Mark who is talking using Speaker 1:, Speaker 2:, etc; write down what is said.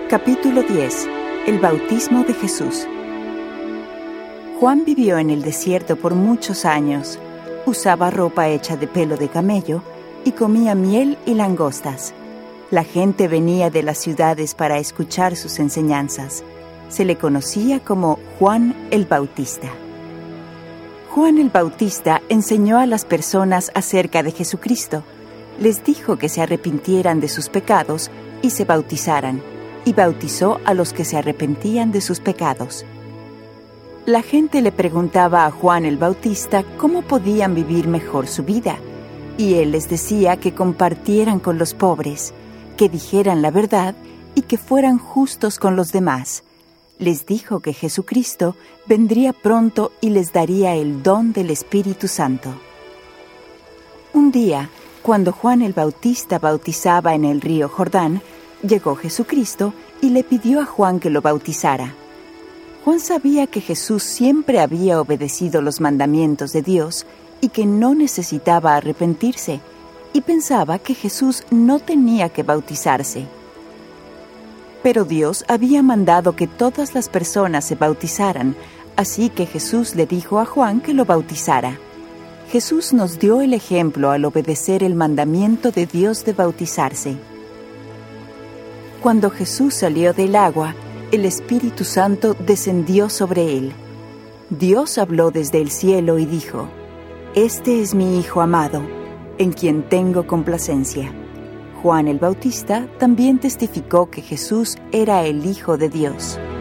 Speaker 1: Capítulo 10. El bautismo de Jesús. Juan vivió en el desierto por muchos años. Usaba ropa hecha de pelo de camello y comía miel y langostas. La gente venía de las ciudades para escuchar sus enseñanzas. Se le conocía como Juan el Bautista. Juan el Bautista enseñó a las personas acerca de Jesucristo. Les dijo que se arrepintieran de sus pecados y se bautizaran, y bautizó a los que se arrepentían de sus pecados. La gente le preguntaba a Juan el Bautista cómo podían vivir mejor su vida, y él les decía que compartieran con los pobres, que dijeran la verdad y que fueran justos con los demás. Les dijo que Jesucristo vendría pronto y les daría el don del Espíritu Santo. Un día, cuando Juan el Bautista bautizaba en el río Jordán, llegó Jesucristo y le pidió a Juan que lo bautizara. Juan sabía que Jesús siempre había obedecido los mandamientos de Dios y que no necesitaba arrepentirse, y pensaba que Jesús no tenía que bautizarse. Pero Dios había mandado que todas las personas se bautizaran, así que Jesús le dijo a Juan que lo bautizara. Jesús nos dio el ejemplo al obedecer el mandamiento de Dios de bautizarse. Cuando Jesús salió del agua, el Espíritu Santo descendió sobre él. Dios habló desde el cielo y dijo: «Este es mi Hijo amado, en quien tengo complacencia». Juan el Bautista también testificó que Jesús era el Hijo de Dios.